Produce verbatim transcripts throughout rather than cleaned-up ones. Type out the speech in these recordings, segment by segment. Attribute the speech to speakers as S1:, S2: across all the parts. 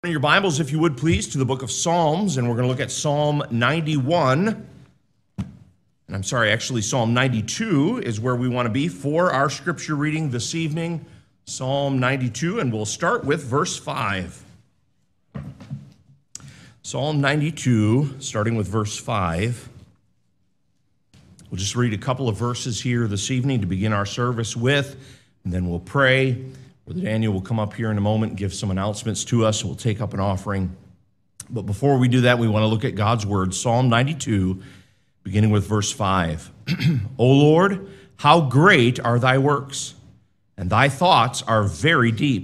S1: Your Bibles, if you would please, to the book of Psalms, and we're going to look at Psalm ninety-one. And I'm sorry, actually Psalm ninety-two is where we want to be for our scripture reading this evening, Psalm ninety-two, and we'll start with verse five. Psalm ninety-two, starting with verse five. We'll just read a couple of verses here this evening to begin our service with, and then we'll pray. Brother Daniel will come up here in a moment and give some announcements to us. We'll take up an offering. But before we do that, we want to look at God's word. Psalm ninety-two, beginning with verse five. O Lord, how great are thy works, and thy thoughts are very deep.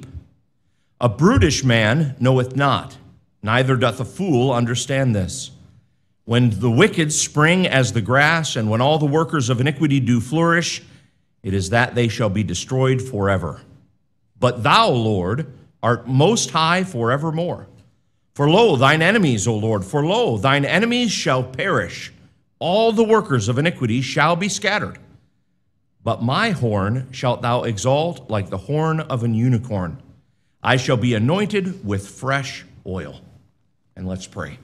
S1: A brutish man knoweth not, neither doth a fool understand this. When the wicked spring as the grass, and when all the workers of iniquity do flourish, it is that they shall be destroyed forever. But thou, Lord, art most high forevermore. For lo, thine enemies, O Lord, for lo, thine enemies shall perish. All the workers of iniquity shall be scattered. But my horn shalt thou exalt like the horn of an unicorn. I shall be anointed with fresh oil. And let's pray.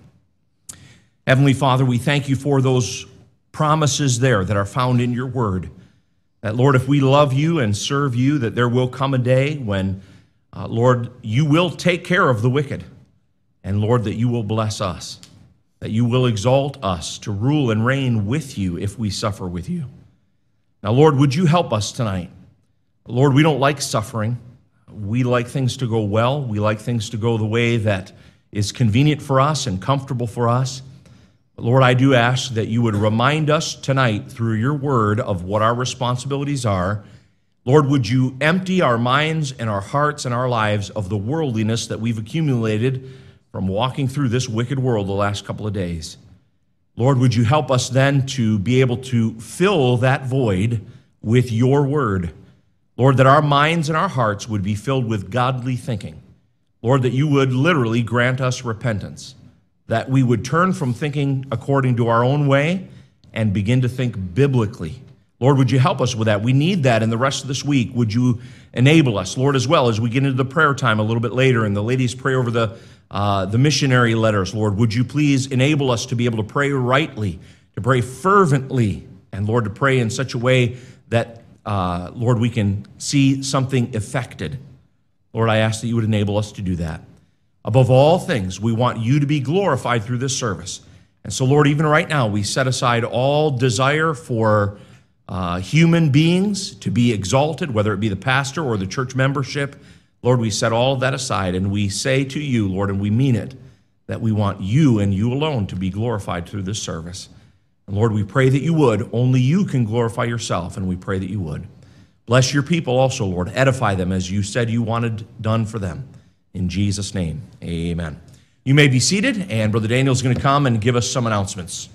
S1: Heavenly Father, we thank you for those promises there that are found in your word. That, Lord, if we love you and serve you, that there will come a day when, uh, Lord, you will take care of the wicked. And, Lord, that you will bless us, that you will exalt us to rule and reign with you if we suffer with you. Now, Lord, would you help us tonight? Lord, we don't like suffering. We like things to go well. We like things to go the way that is convenient for us and comfortable for us. But Lord, I do ask that you would remind us tonight through your word of what our responsibilities are. Lord, would you empty our minds and our hearts and our lives of the worldliness that we've accumulated from walking through this wicked world the last couple of days. Lord, would you help us then to be able to fill that void with your word. Lord, that our minds and our hearts would be filled with godly thinking. Lord, that you would literally grant us repentance. That we would turn from thinking according to our own way and begin to think biblically. Lord, would you help us with that? We need that in the rest of this week. Would you enable us, Lord, as well as we get into the prayer time a little bit later and the ladies pray over the, uh, the missionary letters, Lord, would you please enable us to be able to pray rightly, to pray fervently, and Lord, to pray in such a way that, uh, Lord, we can see something effected. Lord, I ask that you would enable us to do that. Above all things, we want you to be glorified through this service. And so, Lord, even right now, we set aside all desire for uh, human beings to be exalted, whether it be the pastor or the church membership. Lord, we set all of that aside, and we say to you, Lord, and we mean it, that we want you and you alone to be glorified through this service. And Lord, we pray that you would. Only you can glorify yourself, and we pray that you would. Bless your people also, Lord. Edify them as you said you wanted done for them. In Jesus' name, amen. You may be seated, and Brother Daniel's going to come and give us some announcements.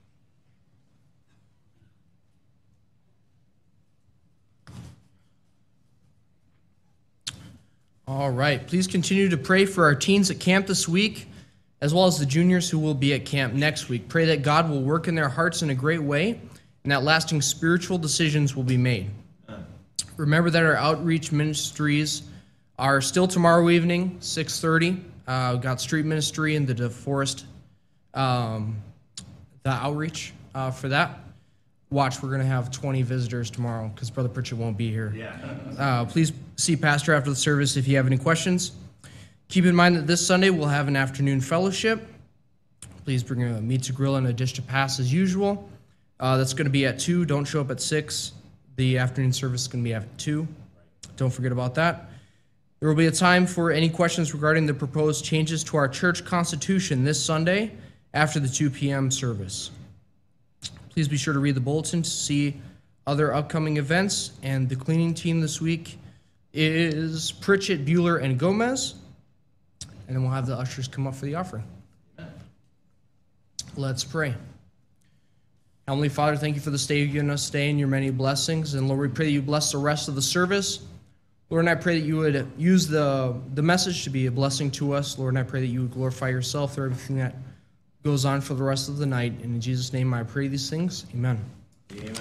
S2: All right. Please continue to pray for our teens at camp this week, as well as the juniors who will be at camp next week. Pray that God will work in their hearts in a great way, and that lasting spiritual decisions will be made. Remember that our outreach ministries are still tomorrow evening, six thirty. Uh, we've got street ministry and the DeForest, um, the outreach uh, for that. Watch, we're going to have twenty visitors tomorrow because Brother Pritchett won't be here. Yeah. Uh, please see Pastor after the service if you have any questions. Keep in mind that this Sunday we'll have an afternoon fellowship. Please bring a meat to grill and a dish to pass as usual. Uh, that's going to be at two. Don't show up at six. The afternoon service is going to be at two. Don't forget about that. There will be a time for any questions regarding the proposed changes to our church constitution this Sunday after the two p.m. service. Please be sure to read the bulletin to see other upcoming events, and the cleaning team this week is Pritchett, Bueller, and Gomez, and then we'll have the ushers come up for the offering. Let's pray. Heavenly Father, thank you for this day you've given us today and your many blessings, and Lord, we pray that you bless the rest of the service. Lord, and I pray that you would use the, the message to be a blessing to us. Lord, and I pray that you would glorify yourself through everything that goes on for the rest of the night. And in Jesus' name I pray these things. Amen.
S1: Amen.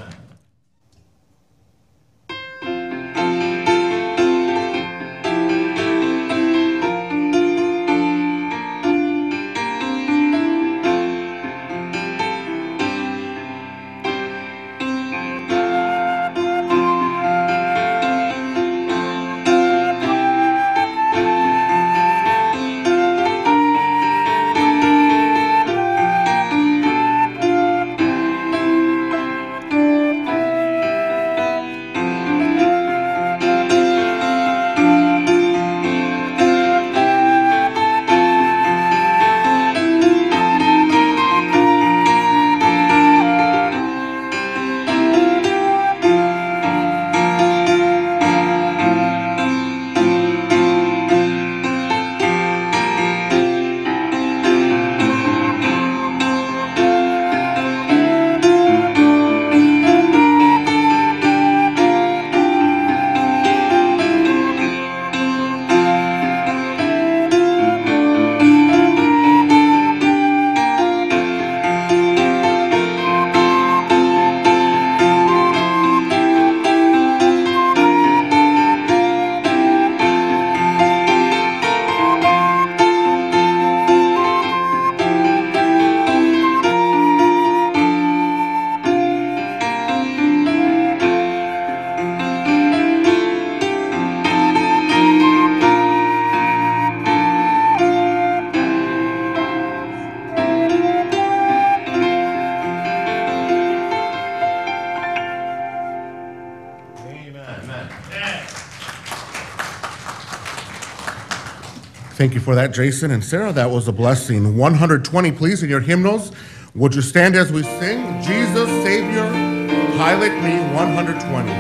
S3: Thank you for that, Jason and Sarah. That was a blessing. one hundred twenty, please, in your hymnals. Would you stand as we sing? Jesus, Savior, Pilot Me, one hundred twenty.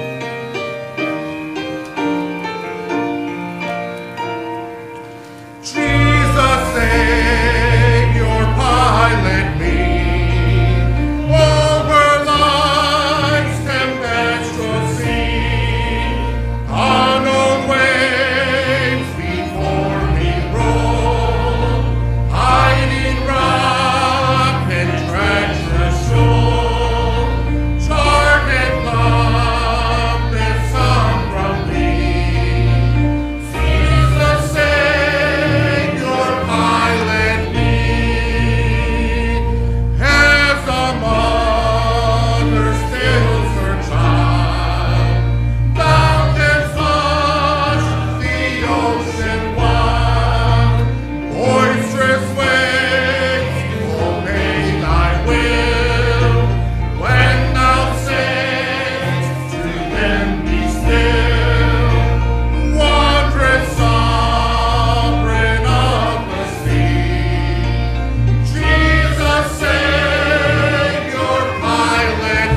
S3: Jesus, Savior, pilot me over life's tempestuous sea. Unknown waves before me roll, hiding rock and treacherous shoal. Charted love is sung from thee. Jesus, Savior, pilot me. As a mother stills her child, mountains hush, the ocean wild, boisterous waves obey thy will. When thou sayest to them, be still, wondrous sovereign of the sea. Jesus, Savior, pilot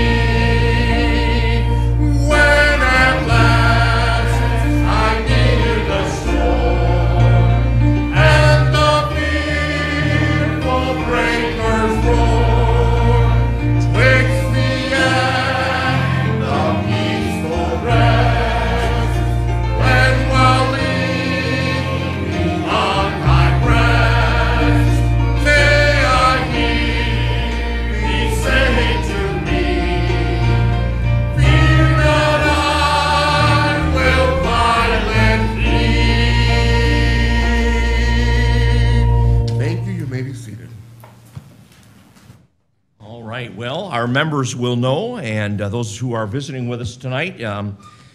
S3: me. When at last I near the shore, and the fearful breakers roar, twixt the end of peaceful rest, when while leaning on thy breast, may I hear thee say to me, fear not, I will pilot thee. Thank you. You may be seated.
S1: All right, well, our members will know, and uh, those who are visiting with us tonight, um,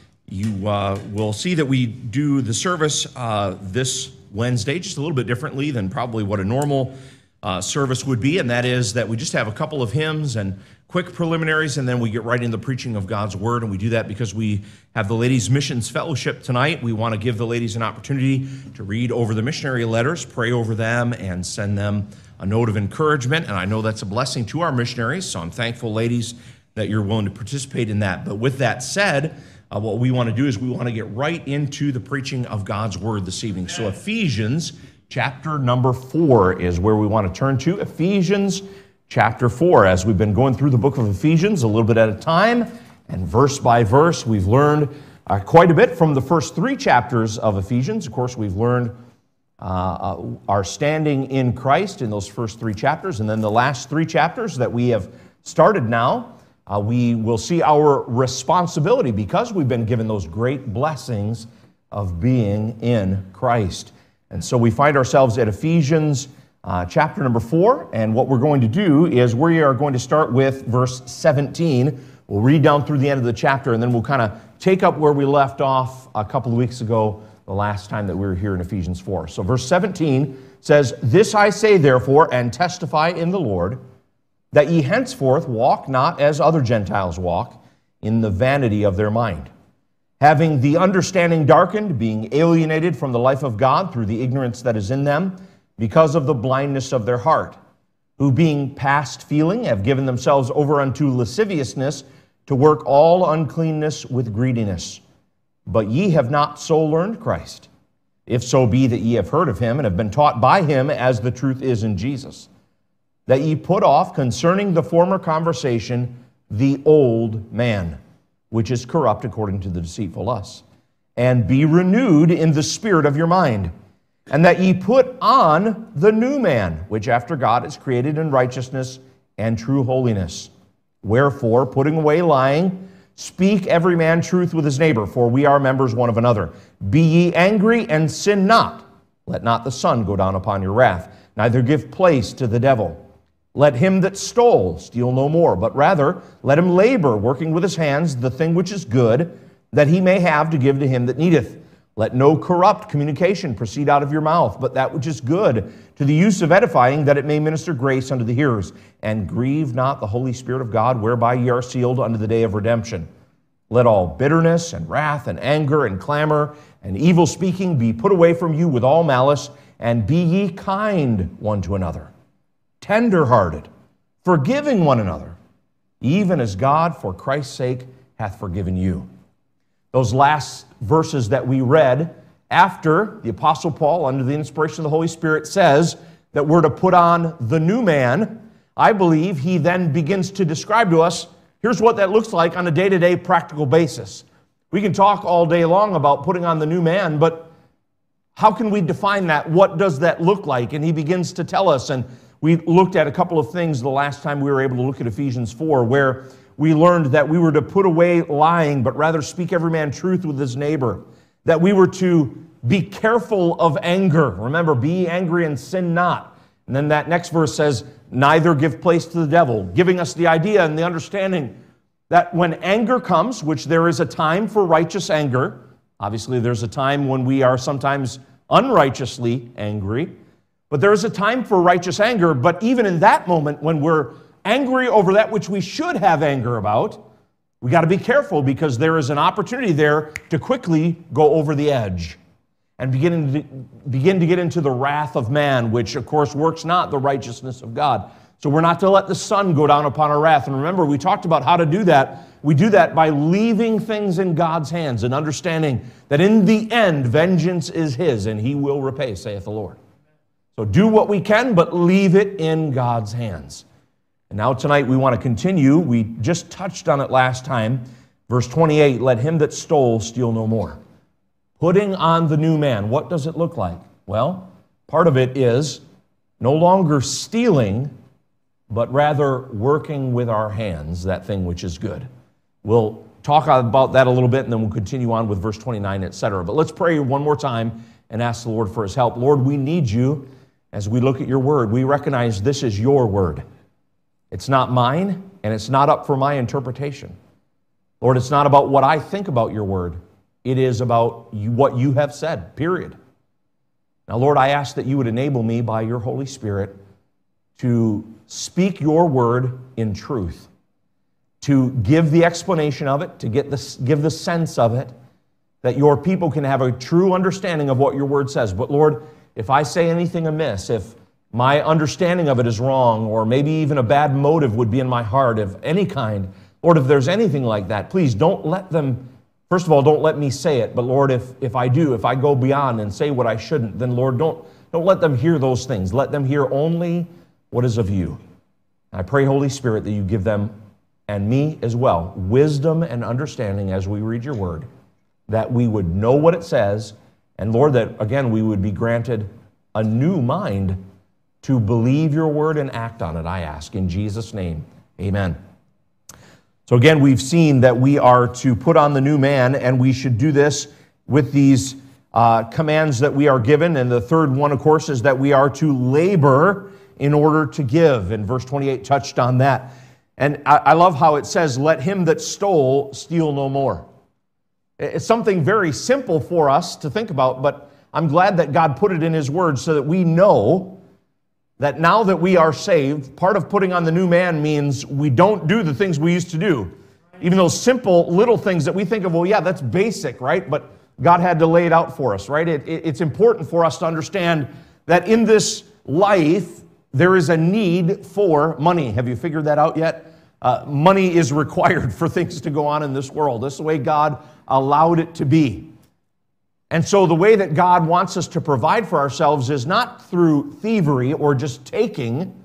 S1: you uh, will see that we do the service uh, this Wednesday just a little bit differently than probably what a normal uh, service would be, and that is that we just have a couple of hymns and quick preliminaries, and then we get right into the preaching of God's Word, and we do that because we have the Ladies' Missions Fellowship tonight. We want to give the ladies an opportunity to read over the missionary letters, pray over them, and send them a note of encouragement, and I know that's a blessing to our missionaries, so I'm thankful, ladies, that you're willing to participate in that. But with that said, uh, what we want to do is we want to get right into the preaching of God's Word this evening. So Ephesians chapter number four is where we want to turn to. Ephesians chapter four. As we've been going through the book of Ephesians a little bit at a time, and verse by verse, we've learned uh, quite a bit from the first three chapters of Ephesians. Of course, we've learned uh, uh, our standing in Christ in those first three chapters, and then the last three chapters that we have started now, uh, we will see our responsibility because we've been given those great blessings of being in Christ. And so we find ourselves at Ephesians uh, chapter number four, and what we're going to do is we are going to start with verse seventeen. We'll read down through the end of the chapter, and then we'll kind of take up where we left off a couple of weeks ago, the last time that we were here in Ephesians four. So verse seventeen says, "This I say therefore, and testify in the Lord, that ye henceforth walk not as other Gentiles walk, in the vanity of their mind, having the understanding darkened, being alienated from the life of God through the ignorance that is in them, because of the blindness of their heart, who being past feeling have given themselves over unto lasciviousness, to work all uncleanness with greediness. But ye have not so learned Christ, if so be that ye have heard of him, and have been taught by him, as the truth is in Jesus, that ye put off concerning the former conversation the old man, which is corrupt according to the deceitful lusts, and be renewed in the spirit of your mind, and that ye put on the new man, which after God is created in righteousness and true holiness. Wherefore, putting away lying, speak every man truth with his neighbor, for we are members one of another. Be ye angry and sin not. Let not the sun go down upon your wrath, neither give place to the devil. Let him that stole steal no more, but rather let him labor, working with his hands the thing which is good, that he may have to give to him that needeth. Let no corrupt communication proceed out of your mouth, but that which is good, to the use of edifying, that it may minister grace unto the hearers. And grieve not the Holy Spirit of God, whereby ye are sealed unto the day of redemption. Let all bitterness and wrath and anger and clamor and evil speaking be put away from you with all malice, and be ye kind one to another, tender-hearted, forgiving one another, even as God for Christ's sake hath forgiven you. Those last verses that we read after the Apostle Paul, under the inspiration of the Holy Spirit, says that we're to put on the new man, I believe he then begins to describe to us, here's what that looks like on a day-to-day practical basis. We can talk all day long about putting on the new man, but how can we define that? What does that look like? And he begins to tell us, and we looked at a couple of things the last time we were able to look at Ephesians four, where we learned that we were to put away lying, but rather speak every man truth with his neighbor, that we were to be careful of anger. Remember, be angry and sin not. And then that next verse says, neither give place to the devil, giving us the idea and the understanding that when anger comes, which there is a time for righteous anger, obviously there's a time when we are sometimes unrighteously angry, but there is a time for righteous anger. But even in that moment, when we're angry over that which we should have anger about, we got to be careful, because there is an opportunity there to quickly go over the edge and begin to, begin to get into the wrath of man, which of course works not the righteousness of God. So we're not to let the sun go down upon our wrath. And remember, we talked about how to do that. We do that by leaving things in God's hands and understanding that in the end, vengeance is His and He will repay, saith the Lord. So do what we can, but leave it in God's hands. And now tonight we want to continue. We just touched on it last time. Verse twenty-eight, let him that stole steal no more. Putting on the new man. What does it look like? Well, part of it is no longer stealing, but rather working with our hands, that thing which is good. We'll talk about that a little bit, and then we'll continue on with verse twenty-nine, et cetera. But let's pray one more time and ask the Lord for His help. Lord, we need You as we look at Your word. We recognize this is Your word. It's not mine, and it's not up for my interpretation. Lord, it's not about what I think about Your word. It is about you, what You have said, period. Now, Lord, I ask that You would enable me by Your Holy Spirit to speak Your word in truth, to give the explanation of it, to get the, give the sense of it, that Your people can have a true understanding of what Your word says. But Lord, if I say anything amiss, if my understanding of it is wrong, or maybe even a bad motive would be in my heart of any kind, Lord, if there's anything like that, please don't let them, first of all, don't let me say it, but Lord, if, if I do, if I go beyond and say what I shouldn't, then Lord, don't, don't let them hear those things. Let them hear only what is of You. I pray, Holy Spirit, that You give them, and me as well, wisdom and understanding as we read Your word, that we would know what it says, and Lord, that again, we would be granted a new mind to believe Your word and act on it, I ask. In Jesus' name, amen. So again, we've seen that we are to put on the new man, and we should do this with these uh, commands that we are given. And the third one, of course, is that we are to labor in order to give. And verse twenty-eight touched on that. And I, I love how it says, let him that stole steal no more. It's something very simple for us to think about, but I'm glad that God put it in His word so that we know that now that we are saved, part of putting on the new man means we don't do the things we used to do. Even those simple little things that we think of, well, yeah, that's basic, right? But God had to lay it out for us, right? It, it, it's important for us to understand that in this life, there is a need for money. Have you figured that out yet? Uh, money is required for things to go on in this world. This is the way God allowed it to be. And so the way that God wants us to provide for ourselves is not through thievery or just taking.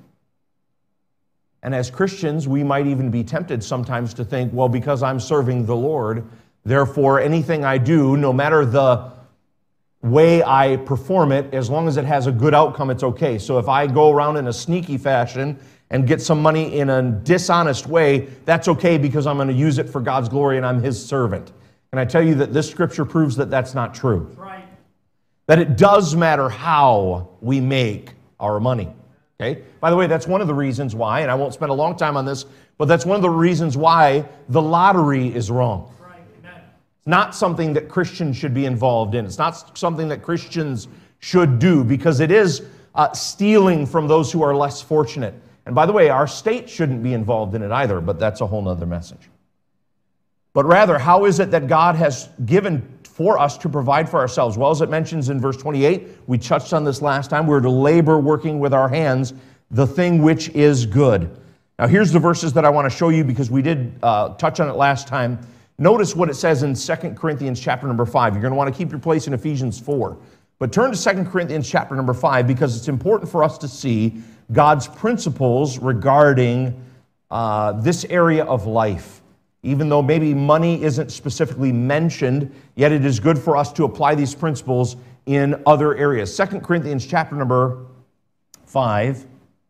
S1: And as Christians, we might even be tempted sometimes to think, well, because I'm serving the Lord, therefore anything I do, no matter the way I perform it, as long as it has a good outcome, it's okay. So if I go around in a sneaky fashion and get some money in a dishonest way, that's okay because I'm going to use it for God's glory and I'm His servant. And I tell you that this scripture proves that that's not true. Right. That it does matter how we make our money. Okay? By the way, that's one of the reasons why, and I won't spend a long time on this, but that's one of the reasons why the lottery is wrong. Right. Amen. It's not something that Christians should be involved in. It's not something that Christians should do because it is uh, stealing from those who are less fortunate. And by the way, our state shouldn't be involved in it either, but that's a whole other message. but rather, how is it that God has given for us to provide for ourselves? Well, as it mentions in verse twenty-eight, we touched on this last time, we're to labor working with our hands, the thing which is good. Now, here's the verses that I want to show you because we did uh, touch on it last time. Notice what it says in Second Corinthians chapter number five. You're going to want to keep your place in Ephesians four. But turn to Second Corinthians chapter number five because it's important for us to see God's principles regarding uh, this area of life. Even though maybe money isn't specifically mentioned, yet it is good for us to apply these principles in other areas. Second Corinthians chapter number five.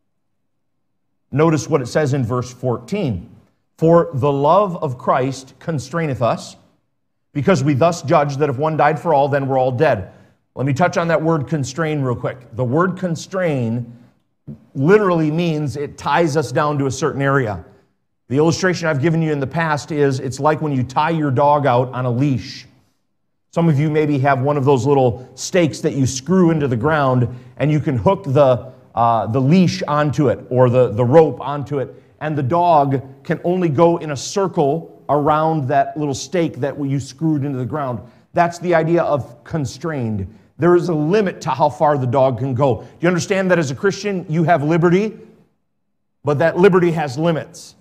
S1: Notice what it says in verse fourteen. For the love of Christ constraineth us, because we thus judge that if one died for all, then we're all dead. Let me touch on that word constrain real quick. The word constrain literally means it ties us down to a certain area. The illustration I've given you in the past is it's like when you tie your dog out on a leash. Some of you maybe have one of those little stakes that you screw into the ground and you can hook the, uh, the leash onto it or the, the rope onto it, and the dog can only go in a circle around that little stake that you screwed into the ground. That's the idea of constrained. There is a limit to how far the dog can go. You understand that as a Christian you have liberty, but that liberty has limits.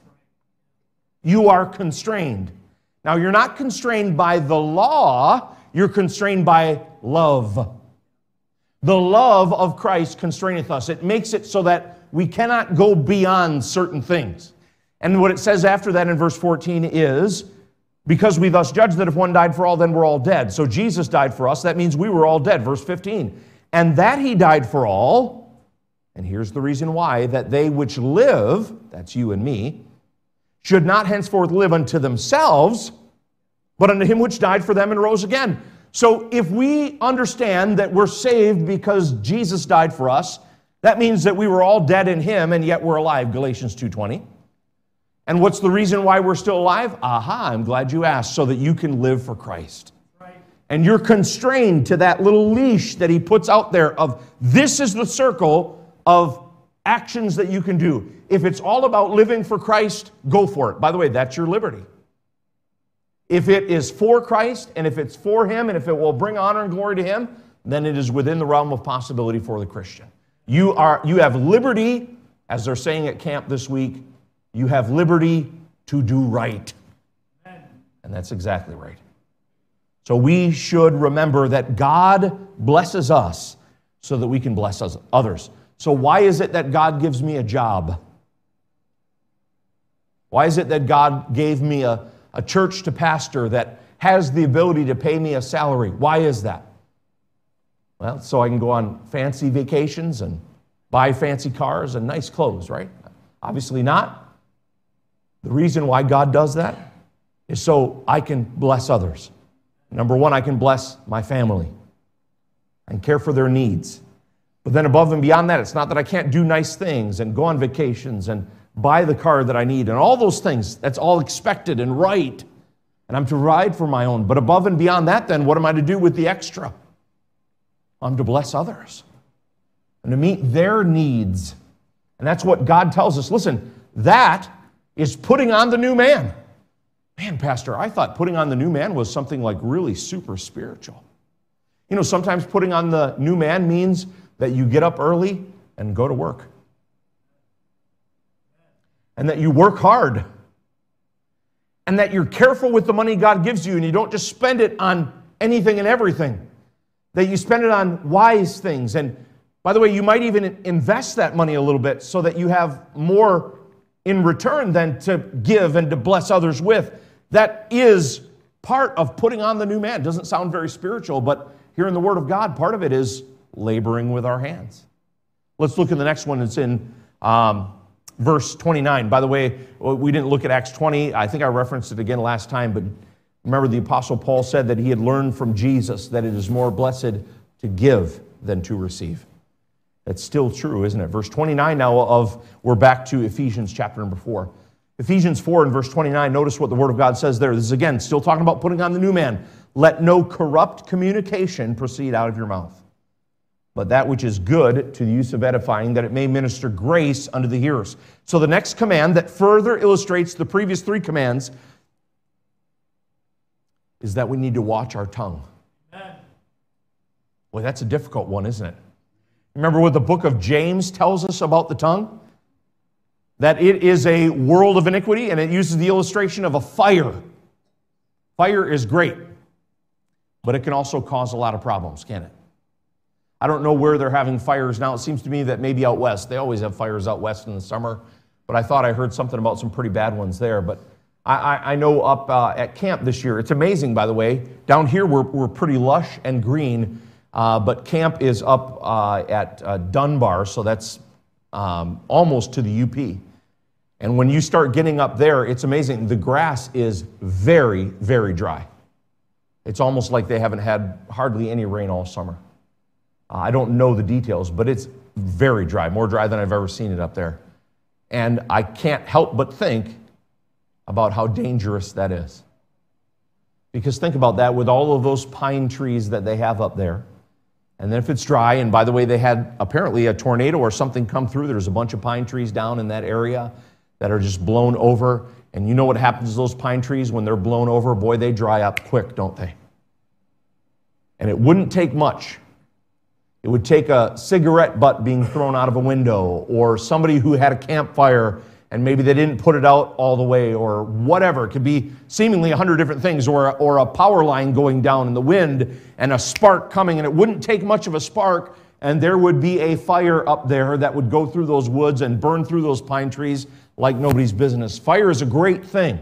S1: You are constrained. Now, you're not constrained by the law, you're constrained by love. The love of Christ constraineth us. It makes it so that we cannot go beyond certain things. And what it says after that in verse fourteen is, because we thus judge that if one died for all, then we're all dead. So Jesus died for us, that means we were all dead. Verse fifteen, and that he died for all, and here's the reason why, that they which live, that's you and me, should not henceforth live unto themselves, but unto him which died for them and rose again. So if we understand that we're saved because Jesus died for us, that means that we were all dead in him and yet we're alive, Galatians two twenty. And what's the reason why we're still alive? Aha, I'm glad you asked, so that you can live for Christ. Right. And you're constrained to that little leash that he puts out there of this is the circle of actions that you can do. If it's all about living for Christ, go for it. By the way, that's your liberty. If it is for Christ, and if it's for him, and if it will bring honor and glory to him, then it is within the realm of possibility for the Christian. You are, you have liberty, as they're saying at camp this week, you have liberty to do right. And that's exactly right. So we should remember that God blesses us so that we can bless others. So why is it that God gives me a job? Why is it that God gave me a, a church to pastor that has the ability to pay me a salary? Why is that? Well, so I can go on fancy vacations and buy fancy cars and nice clothes, right? Obviously not. The reason why God does that is so I can bless others. Number one, I can bless my family and care for their needs. But then above and beyond that, it's not that I can't do nice things and go on vacations and buy the car that I need and all those things. That's all expected and right. And I'm to provide for my own. But above and beyond that, then, what am I to do with the extra? I'm to bless others and to meet their needs. And that's what God tells us. Listen, that is putting on the new man. Man, Pastor, I thought putting on the new man was something like really super spiritual. You know, sometimes putting on the new man means that you get up early and go to work. And that you work hard. And that you're careful with the money God gives you and you don't just spend it on anything and everything. That you spend it on wise things. And by the way, you might even invest that money a little bit so that you have more in return than to give and to bless others with. That is part of putting on the new man. It doesn't sound very spiritual, but here in the Word of God, part of it is laboring with our hands. Let's look at the next one. It's in um, verse twenty-nine. By the way, we didn't look at Acts twenty. I think I referenced it again last time, but remember the Apostle Paul said that he had learned from Jesus that it is more blessed to give than to receive. That's still true, isn't it? Verse twenty-nine now of, we're back to Ephesians chapter number four. Ephesians four and verse twenty-nine, notice what the Word of God says there. This is again still talking about putting on the new man. Let no corrupt communication proceed out of your mouth, but that which is good to the use of edifying, that it may minister grace unto the hearers. So the next command that further illustrates the previous three commands is that we need to watch our tongue.
S4: Amen.
S1: Boy, that's a difficult one, isn't it? Remember what the book of James tells us about the tongue? That it is a world of iniquity, and it uses the illustration of a fire. Fire is great, but it can also cause a lot of problems, can't it? I don't know where they're having fires now. It seems to me that maybe out west. They always have fires out west in the summer, but I thought I heard something about some pretty bad ones there. But I, I, I know up uh, at camp this year, it's amazing, by the way. Down here, we're, we're pretty lush and green, uh, but camp is up uh, at uh, Dunbar, so that's um, almost to the U P. And when you start getting up there, it's amazing. The grass is very, very dry. It's almost like they haven't had hardly any rain all summer. Uh, I don't know the details, but it's very dry, more dry than I've ever seen it up there. And I can't help but think about how dangerous that is. Because think about that, with all of those pine trees that they have up there, and then if it's dry, and by the way, they had apparently a tornado or something come through, there's a bunch of pine trees down in that area that are just blown over. And you know what happens to those pine trees when they're blown over? Boy, they dry up quick, don't they? And it wouldn't take much. It would take a cigarette butt being thrown out of a window, or somebody who had a campfire and maybe they didn't put it out all the way, or whatever. It could be seemingly a hundred different things, or, or a power line going down in the wind and a spark coming, and it wouldn't take much of a spark, and there would be a fire up there that would go through those woods and burn through those pine trees like nobody's business. Fire is a great thing,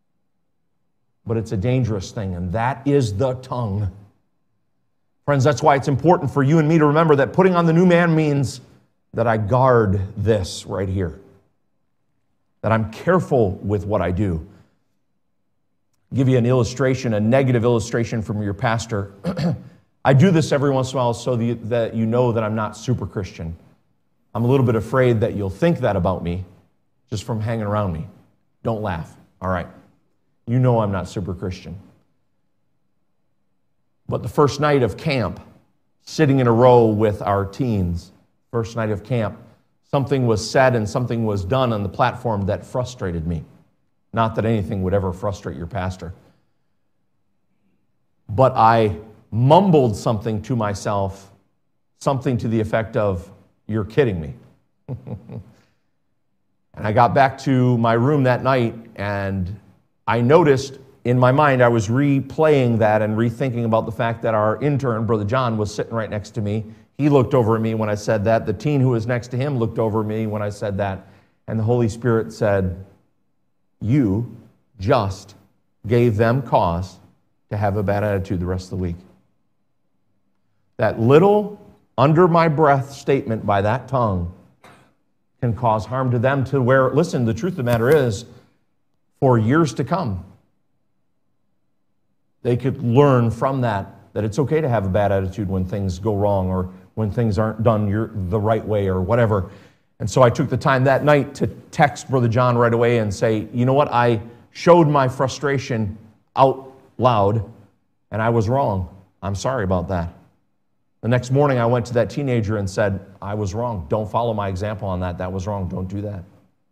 S1: but it's a dangerous thing, and that is the tongue. Friends, that's why it's important for you and me to remember that putting on the new man means that I guard this right here, that I'm careful with what I do. I'll give you an illustration, a negative illustration from your pastor. I do this every once in a while so that you know that I'm not super Christian. I'm a little bit afraid that you'll think that about me just from hanging around me. Don't laugh, all right? You know I'm not super Christian. But the first night of camp, sitting in a row with our teens, first night of camp, something was said and something was done on the platform that frustrated me. Not that anything would ever frustrate your pastor. But I mumbled something to myself, something to the effect of, "You're kidding me." And I got back to my room that night, and I noticed in my mind, I was replaying that and rethinking about the fact that our intern, Brother John, was sitting right next to me. He looked over at me when I said that. The teen who was next to him looked over at me when I said that. And the Holy Spirit said, "You just gave them cause to have a bad attitude the rest of the week." That little under my breath statement by that tongue can cause harm to them to where, listen, the truth of the matter is, for years to come, they could learn from that that it's okay to have a bad attitude when things go wrong or when things aren't done your, the right way or whatever. And so I took the time that night to text Brother John right away and say, "You know what, I showed my frustration out loud and I was wrong. I'm sorry about that." The next morning I went to that teenager and said, "I was wrong. Don't follow my example on that. That was wrong. Don't do that."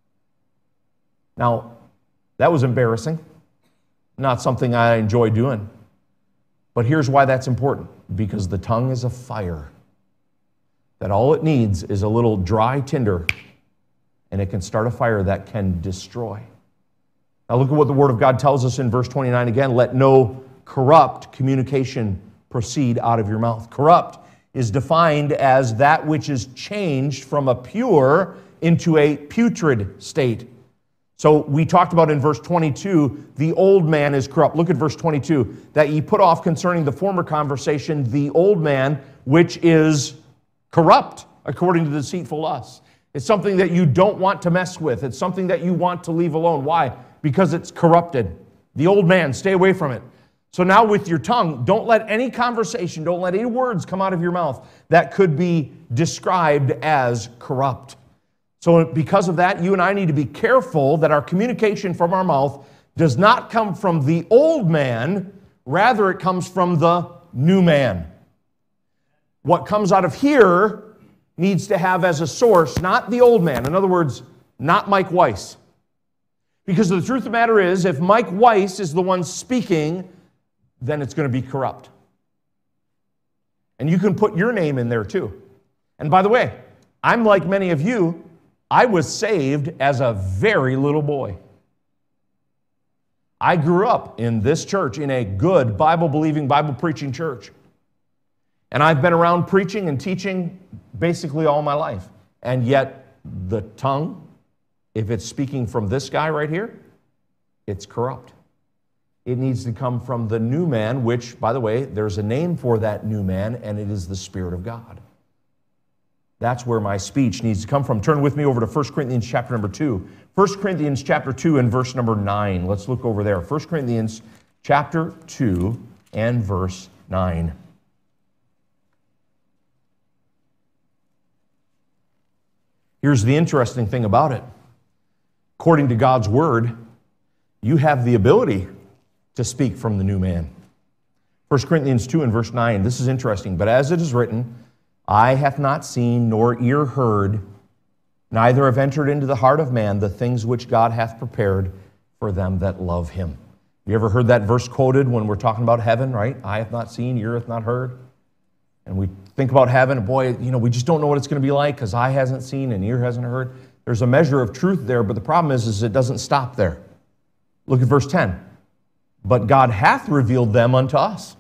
S1: Now, that was embarrassing. Not something I enjoy doing. But here's why that's important. Because the tongue is a fire. That all it needs is a little dry tinder, and it can start a fire that can destroy. Now look at what the Word of God tells us in verse twenty-nine again. "Let no corrupt communication proceed out of your mouth." Corrupt is defined as that which is changed from a pure into a putrid state. So we talked about in verse twenty-two, the old man is corrupt. Look at verse twenty-two. "That ye put off concerning the former conversation the old man, which is corrupt according to deceitful lusts." It's something that you don't want to mess with. It's something that you want to leave alone. Why? Because it's corrupted. The old man, stay away from it. So now with your tongue, don't let any conversation, don't let any words come out of your mouth that could be described as corrupt. So because of that, you and I need to be careful that our communication from our mouth does not come from the old man, rather it comes from the new man. What comes out of here needs to have as a source not the old man. In other words, not Mike Weiss. Because the truth of the matter is, if Mike Weiss is the one speaking, then it's going to be corrupt. And you can put your name in there too. And by the way, I'm like many of you, I was saved as a very little boy. I grew up in this church, in a good Bible-believing, Bible-preaching church. And I've been around preaching and teaching basically all my life. And yet, the tongue, if it's speaking from this guy right here, it's corrupt. It needs to come from the new man, which, by the way, there's a name for that new man, and it is the Spirit of God. That's where my speech needs to come from. Turn with me over to First Corinthians chapter number two. First Corinthians chapter two and verse number nine. Let's look over there. First Corinthians chapter two and verse nine. Here's the interesting thing about it. According to God's word, you have the ability to speak from the new man. First Corinthians two and verse nine. This is interesting. But as it is written, eye hath not seen, nor ear heard, neither have entered into the heart of man the things which God hath prepared for them that love him. You ever heard that verse quoted when we're talking about heaven, right? Eye hath not seen, ear hath not heard. And we think about heaven, and boy, you know, we just don't know what it's going to be like because eye hasn't seen and ear hasn't heard. There's a measure of truth there, but the problem is, is it doesn't stop there. Look at verse ten. But God hath revealed them unto us.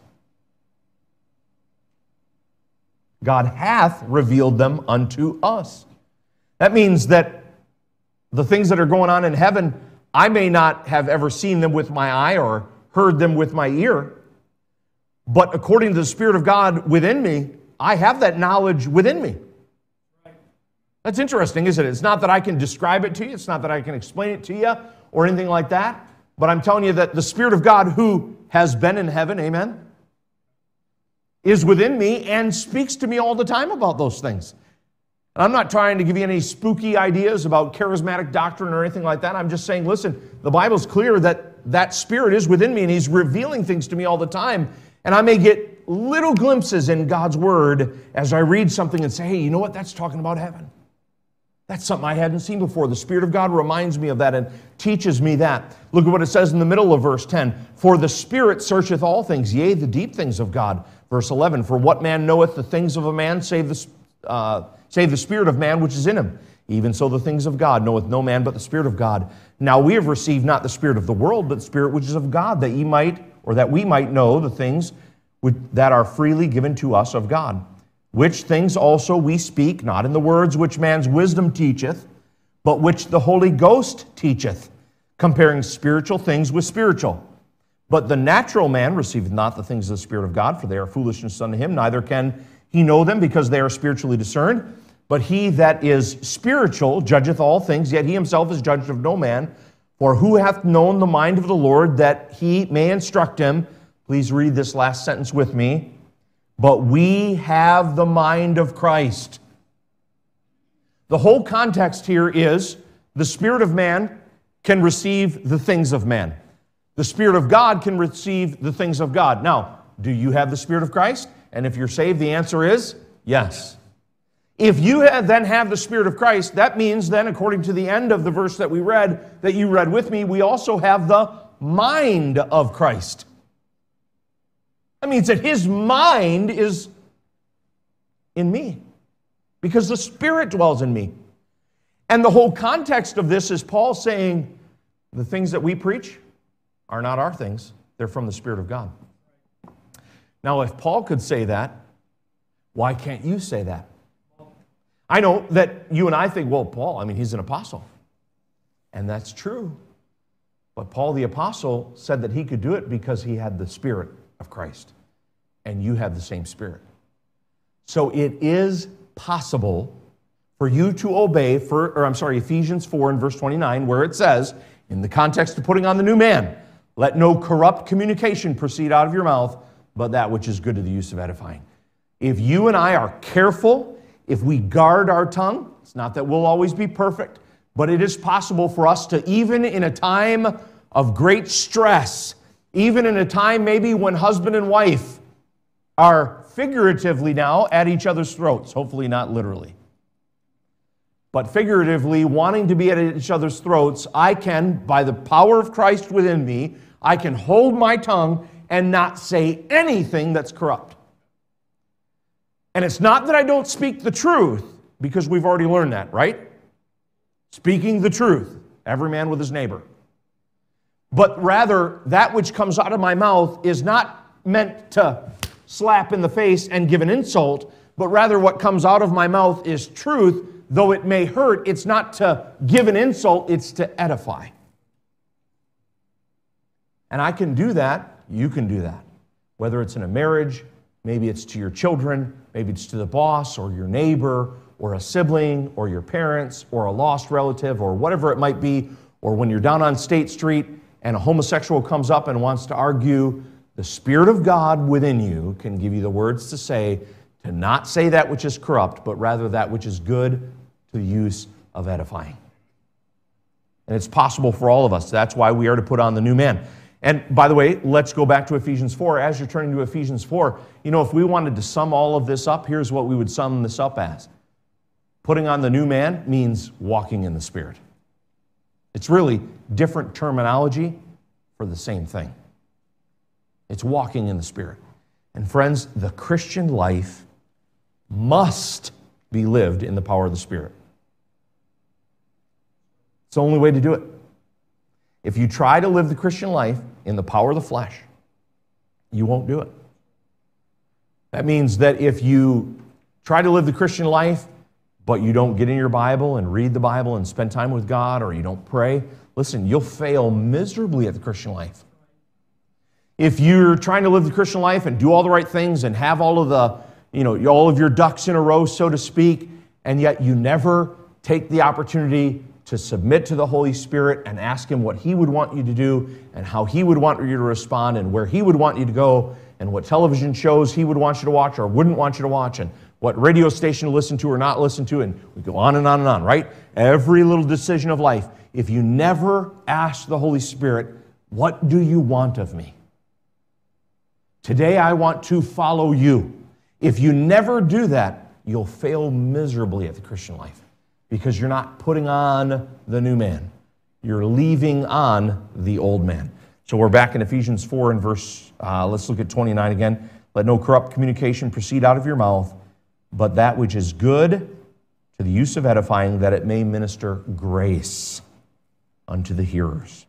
S1: God hath revealed them unto us. That means that the things that are going on in heaven, I may not have ever seen them with my eye or heard them with my ear, but according to the Spirit of God within me, I have that knowledge within me. That's interesting, isn't it? It's not that I can describe it to you. It's not that I can explain it to you or anything like that. But I'm telling you that the Spirit of God who has been in heaven, amen, is within me and speaks to me all the time about those things. And I'm not trying to give you any spooky ideas about charismatic doctrine or anything like that. I'm just saying, listen, the Bible's clear that that Spirit is within me and He's revealing things to me all the time. And I may get little glimpses in God's Word as I read something and say, hey, you know what? That's talking about heaven. That's something I hadn't seen before. The Spirit of God reminds me of that and teaches me that. Look at what it says in the middle of verse ten. For the Spirit searcheth all things, yea, the deep things of God. Verse eleven, for what man knoweth the things of a man, save the, uh, save the Spirit of man which is in him? Even so the things of God knoweth no man but the Spirit of God. Now we have received not the spirit of the world, but the Spirit which is of God, that ye might, or that we might know the things which, that are freely given to us of God. Which things also we speak, not in the words which man's wisdom teacheth, but which the Holy Ghost teacheth, comparing spiritual things with spiritual. But the natural man receiveth not the things of the Spirit of God, for they are foolishness unto him, neither can he know them, because they are spiritually discerned. But he that is spiritual judgeth all things, yet he himself is judged of no man. For who hath known the mind of the Lord, that he may instruct him? Please read this last sentence with me. But we have the mind of Christ. The whole context here is the spirit of man can receive the things of man. The Spirit of God can receive the things of God. Now, do you have the Spirit of Christ? And if you're saved, the answer is yes. If you have, then have the Spirit of Christ, that means then, according to the end of the verse that we read, that you read with me, we also have the mind of Christ. That means that His mind is in me because the Spirit dwells in me. And the whole context of this is Paul saying the things that we preach are not our things. They're from the Spirit of God. Now, if Paul could say that, why can't you say that? I know that you and I think, well, Paul, I mean, he's an apostle. And that's true. But Paul the apostle said that he could do it because he had the Spirit of Christ. And you have the same Spirit. So it is possible for you to obey, for, or I'm sorry, Ephesians four and verse twenty-nine, where it says, in the context of putting on the new man, let no corrupt communication proceed out of your mouth, but that which is good to the use of edifying. If you and I are careful, if we guard our tongue, it's not that we'll always be perfect, but it is possible for us to, even in a time of great stress, even in a time maybe when husband and wife are figuratively now at each other's throats, hopefully not literally, but figuratively wanting to be at each other's throats, I can, by the power of Christ within me, I can hold my tongue and not say anything that's corrupt. And it's not that I don't speak the truth, because we've already learned that, right? Speaking the truth, every man with his neighbor. But rather, that which comes out of my mouth is not meant to slap in the face and give an insult, but rather what comes out of my mouth is truth. Though it may hurt, it's not to give an insult, it's to edify. And I can do that, you can do that. Whether it's in a marriage, maybe it's to your children, maybe it's to the boss or your neighbor or a sibling or your parents or a lost relative or whatever it might be, or when you're down on State Street and a homosexual comes up and wants to argue, the Spirit of God within you can give you the words to say, to not say that which is corrupt, but rather that which is good to the use of edifying. And it's possible for all of us. That's why we are to put on the new man. And by the way, let's go back to Ephesians four. As you're turning to Ephesians four, you know, if we wanted to sum all of this up, here's what we would sum this up as. Putting on the new man means walking in the Spirit. It's really different terminology for the same thing. It's walking in the Spirit. And friends, the Christian life must be lived in the power of the Spirit. It's the only way to do it. If you try to live the Christian life in the power of the flesh, you won't do it. That means that if you try to live the Christian life, but you don't get in your Bible and read the Bible and spend time with God, or you don't pray, listen, you'll fail miserably at the Christian life. If you're trying to live the Christian life and do all the right things and have all of the, you know, all of your ducks in a row, so to speak, and yet you never take the opportunity to submit to the Holy Spirit and ask Him what He would want you to do and how He would want you to respond and where He would want you to go and what television shows He would want you to watch or wouldn't want you to watch and what radio station to listen to or not listen to, and we go on and on and on, right? Every little decision of life. If you never ask the Holy Spirit, what do you want of me? Today I want to follow you. If you never do that, you'll fail miserably at the Christian life because you're not putting on the new man. You're leaving on the old man. So we're back in Ephesians four and verse, uh, let's look at twenty-nine again. Let no corrupt communication proceed out of your mouth, but that which is good to the use of edifying, that it may minister grace unto the hearers.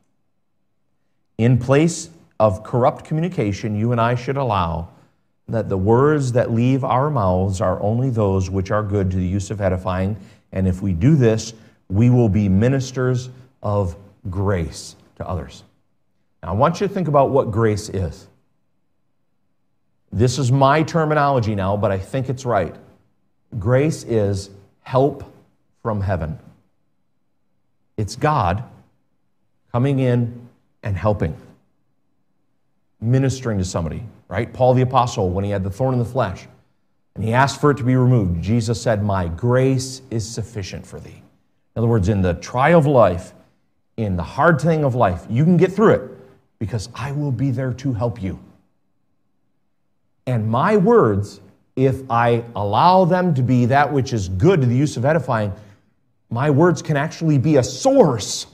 S1: In place of corrupt communication, you and I should allow that the words that leave our mouths are only those which are good to the use of edifying. And if we do this, we will be ministers of grace to others. Now, I want you to think about what grace is. This is my terminology now, but I think it's right. Grace is help from heaven. It's God coming in and helping, ministering to somebody, right? Paul the Apostle, when he had the thorn in the flesh, and he asked for it to be removed, Jesus said, my grace is sufficient for thee. In other words, in the trial of life, in the hard thing of life, you can get through it because I will be there to help you. And my words, if I allow them to be that which is good to the use of edifying, my words can actually be a source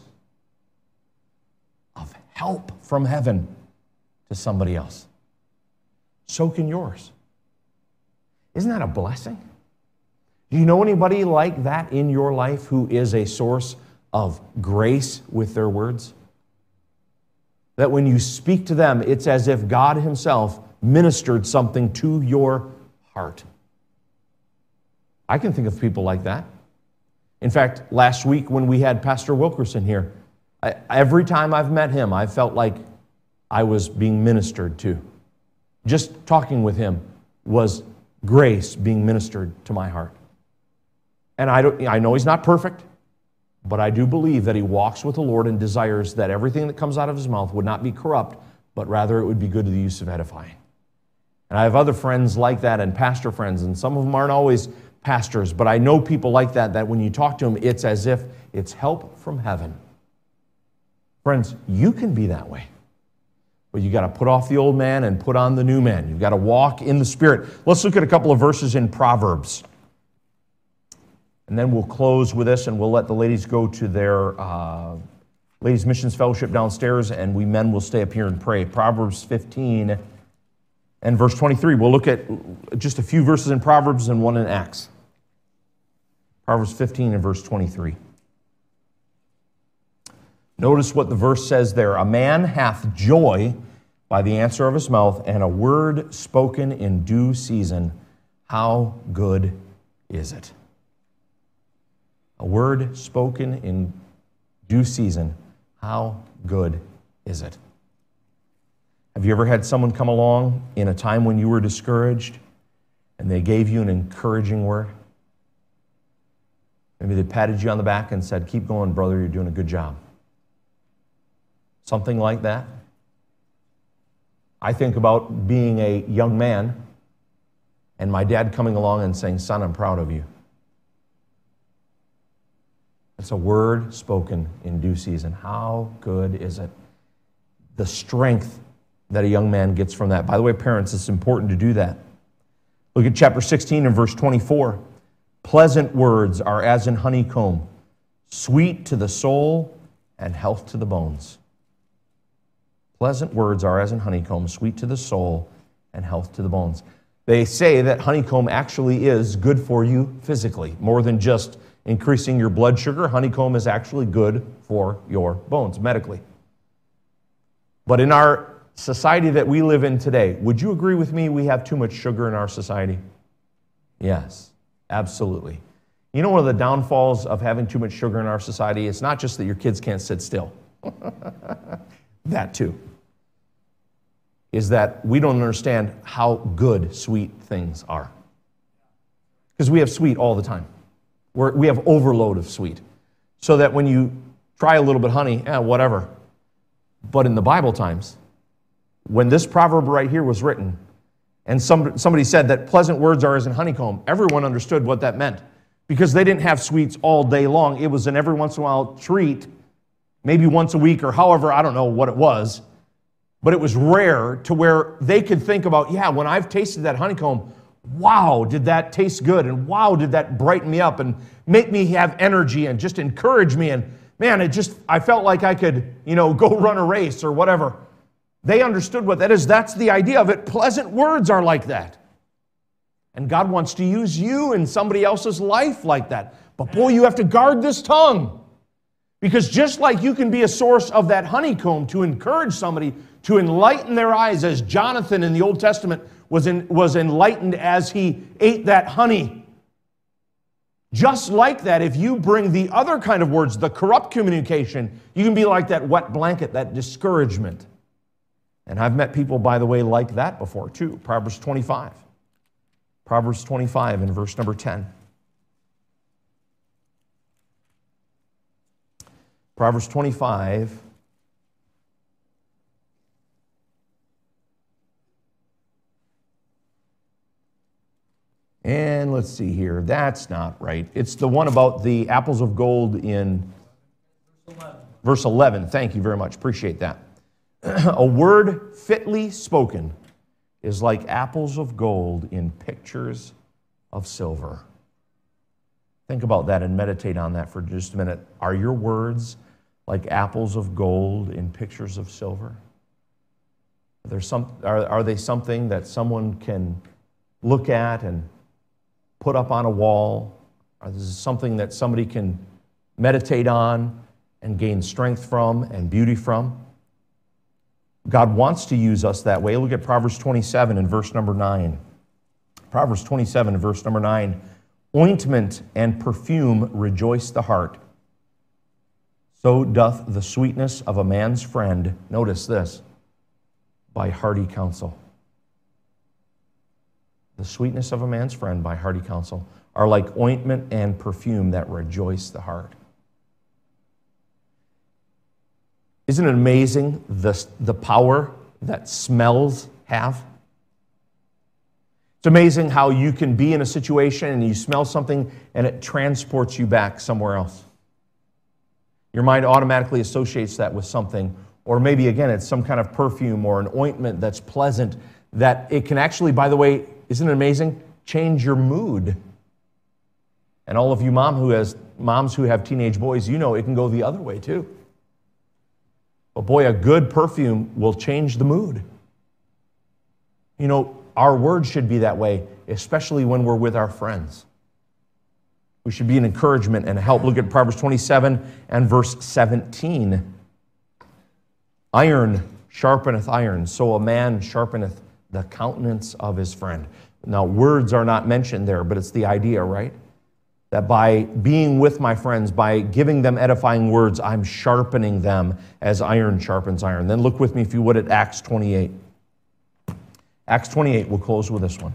S1: of help from heaven to somebody else. So can yours. Isn't that a blessing? Do you know anybody like that in your life who is a source of grace with their words? That when you speak to them, it's as if God Himself ministered something to your heart. I can think of people like that. In fact, last week when we had Pastor Wilkerson here, I, every time I've met him, I felt like I was being ministered to. Just talking with him was grace being ministered to my heart. And I, don't, I know he's not perfect, but I do believe that he walks with the Lord and desires that everything that comes out of his mouth would not be corrupt, but rather it would be good to the use of edifying. And I have other friends like that and pastor friends, and some of them aren't always pastors, but I know people like that, that when you talk to them, it's as if it's help from heaven. Friends, you can be that way. But you got to put off the old man and put on the new man. You've got to walk in the Spirit. Let's look at a couple of verses in Proverbs. And then we'll close with this, and we'll let the ladies go to their uh, Ladies Missions Fellowship downstairs, and we men will stay up here and pray. Proverbs fifteen and verse twenty-three. We'll look at just a few verses in Proverbs and one in Acts. Proverbs fifteen and verse twenty-three. Notice what the verse says there. A man hath joy by the answer of his mouth, and a word spoken in due season. How good is it? A word spoken in due season. How good is it? Have you ever had someone come along in a time when you were discouraged and they gave you an encouraging word? Maybe they patted you on the back and said, keep going, brother, you're doing a good job. Something like that. I think about being a young man and my dad coming along and saying, son, I'm proud of you. It's a word spoken in due season. How good is it? The strength that a young man gets from that. By the way, parents, it's important to do that. Look at chapter sixteen and verse twenty-four. Pleasant words are as in honeycomb, sweet to the soul and health to the bones. Pleasant words are as in honeycomb, sweet to the soul and health to the bones. They say that honeycomb actually is good for you physically, more than just increasing your blood sugar. Honeycomb is actually good for your bones, medically. But in our society that we live in today, would you agree with me we have too much sugar in our society? Yes, absolutely. You know one of the downfalls of having too much sugar in our society? It's not just that your kids can't sit still. That too. Is that we don't understand how good sweet things are. Because we have sweet all the time. We're, we have overload of sweet. So that when you try a little bit honey, eh, whatever. But in the Bible times, when this proverb right here was written, and some, somebody said that pleasant words are as in honeycomb, everyone understood what that meant. Because they didn't have sweets all day long. It was an every once in a while treat, maybe once a week or however, I don't know what it was. But it was rare to where they could think about, yeah, when I've tasted that honeycomb, wow, did that taste good? And wow, did that brighten me up and make me have energy and just encourage me? And man, it just, I felt like I could, you know, go run a race or whatever. They understood what that is. That's the idea of it. Pleasant words are like that. And God wants to use you in somebody else's life like that. But boy, you have to guard this tongue. Because just like you can be a source of that honeycomb to encourage somebody, to enlighten their eyes, as Jonathan in the Old Testament was, in, was enlightened as he ate that honey. Just like that, if you bring the other kind of words, the corrupt communication, you can be like that wet blanket, that discouragement. And I've met people, by the way, like that before too. Proverbs twenty-five. Proverbs twenty-five and verse number ten. Proverbs twenty-five. And let's see here. That's not right. It's the one about the apples of gold in verse eleven. Verse eleven. Thank you very much. Appreciate that. A word fitly spoken is like apples of gold in pictures of silver. Think about that and meditate on that for just a minute. Are your words like apples of gold in pictures of silver? Are, there some, are, are they something that someone can look at and put up on a wall? Or this is something that somebody can meditate on and gain strength from and beauty from? God wants to use us that way. Look at Proverbs twenty-seven and verse number nine. Proverbs twenty-seven and verse number nine. Ointment and perfume rejoice the heart. So doth the sweetness of a man's friend, notice this, by hearty counsel. The sweetness of a man's friend by hearty counsel are like ointment and perfume that rejoice the heart. Isn't it amazing the, the power that smells have? It's amazing how you can be in a situation and you smell something and it transports you back somewhere else. Your mind automatically associates that with something, or maybe again it's some kind of perfume or an ointment that's pleasant, that it can actually, by the way, isn't it amazing, change your mood. And all of you mom who has, moms who have teenage boys, you know it can go the other way too. But boy, a good perfume will change the mood. You know, our words should be that way, especially when we're with our friends. We should be an encouragement and a help. Look at Proverbs twenty-seven and verse seventeen. Iron sharpeneth iron, so a man sharpeneth the countenance of his friend. Now, words are not mentioned there, but it's the idea, right? That by being with my friends, by giving them edifying words, I'm sharpening them as iron sharpens iron. Then look with me, if you would, at Acts twenty-eight. Acts twenty-eight, we'll close with this one.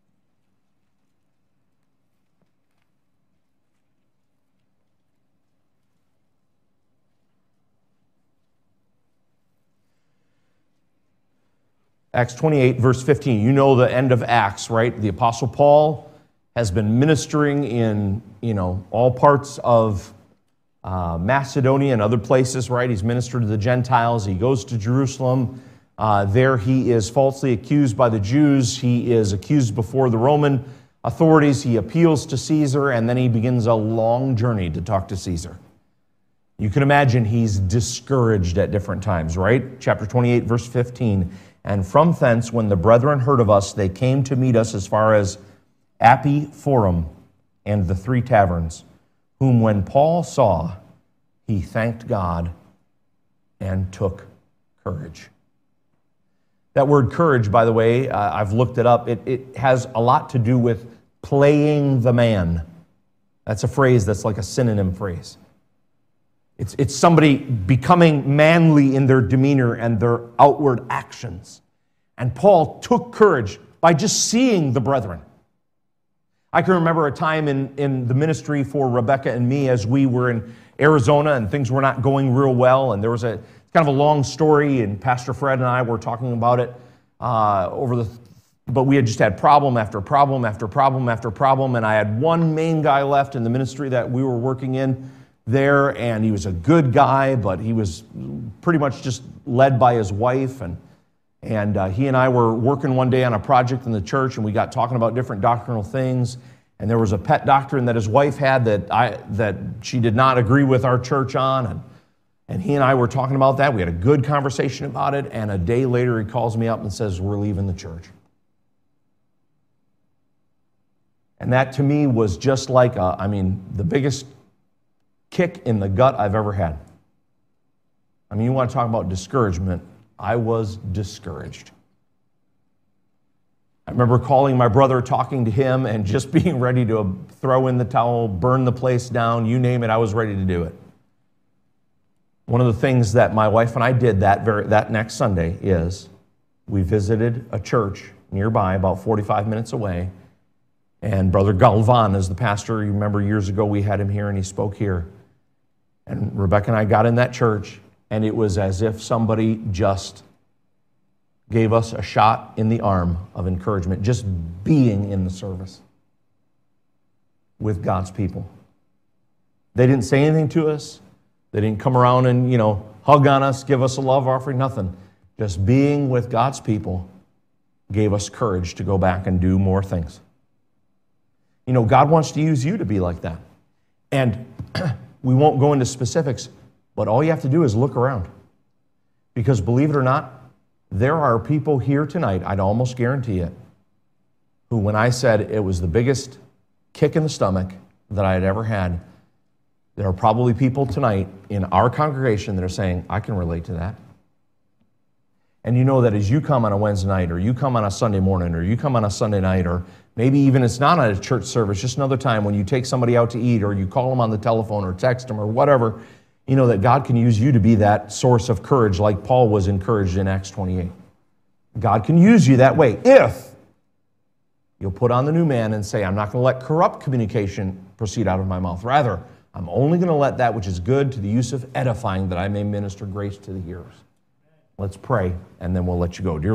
S1: Acts twenty-eight, verse fifteen. You know the end of Acts, right? The Apostle Paul has been ministering in, you know, all parts of uh, Macedonia and other places, right? He's ministered to the Gentiles. He goes to Jerusalem. Uh, there he is falsely accused by the Jews. He is accused before the Roman authorities. He appeals to Caesar, and then he begins a long journey to talk to Caesar. You can imagine he's discouraged at different times, right? Chapter twenty-eight, verse fifteen. And from thence, when the brethren heard of us, they came to meet us as far as Appii Forum and the Three Taverns, whom when Paul saw, he thanked God and took courage. That word courage, by the way, uh, I've looked it up. It, it has a lot to do with playing the man. That's a phrase that's like a synonym phrase. It's, it's somebody becoming manly in their demeanor and their outward actions. And Paul took courage by just seeing the brethren. I can remember a time in, in the ministry for Rebecca and me as we were in Arizona and things were not going real well. And there was a kind of a long story, and Pastor Fred and I were talking about it uh, over the, but we had just had problem after problem after problem after problem. And I had one main guy left in the ministry that we were working in there, and he was a good guy, but he was pretty much just led by his wife. And And uh, he and I were working one day on a project in the church, and we got talking about different doctrinal things. And there was a pet doctrine that his wife had that I that she did not agree with our church on. And, and he and I were talking about that. We had a good conversation about it. And a day later, he calls me up and says, "We're leaving the church." And that to me was just like, a, I mean, the biggest kick in the gut I've ever had. I mean, you want to talk about discouragement. I was discouraged. I remember calling my brother, talking to him, and just being ready to throw in the towel, burn the place down, you name it, I was ready to do it. One of the things that my wife and I did that very that next Sunday is we visited a church nearby, about forty-five minutes away, and Brother Galvan is the pastor. You remember years ago we had him here, and he spoke here. And Rebecca and I got in that church, and it was as if somebody just gave us a shot in the arm of encouragement, just being in the service with God's people. They didn't say anything to us. They didn't come around and, you know, hug on us, give us a love offering, nothing. Just being with God's people gave us courage to go back and do more things. You know, God wants to use you to be like that. And we won't go into specifics, but all you have to do is look around. Because believe it or not, there are people here tonight, I'd almost guarantee it, who when I said it was the biggest kick in the stomach that I had ever had, there are probably people tonight in our congregation that are saying, I can relate to that. And you know that as you come on a Wednesday night, or you come on a Sunday morning, or you come on a Sunday night, or maybe even it's not at a church service, just another time when you take somebody out to eat, or you call them on the telephone, or text them, or whatever, you know that God can use you to be that source of courage like Paul was encouraged in Acts twenty-eight. God can use you that way if you'll put on the new man and say, I'm not going to let corrupt communication proceed out of my mouth. Rather, I'm only going to let that which is good to the use of edifying, that I may minister grace to the hearers. Let's pray, and then we'll let you go. Dear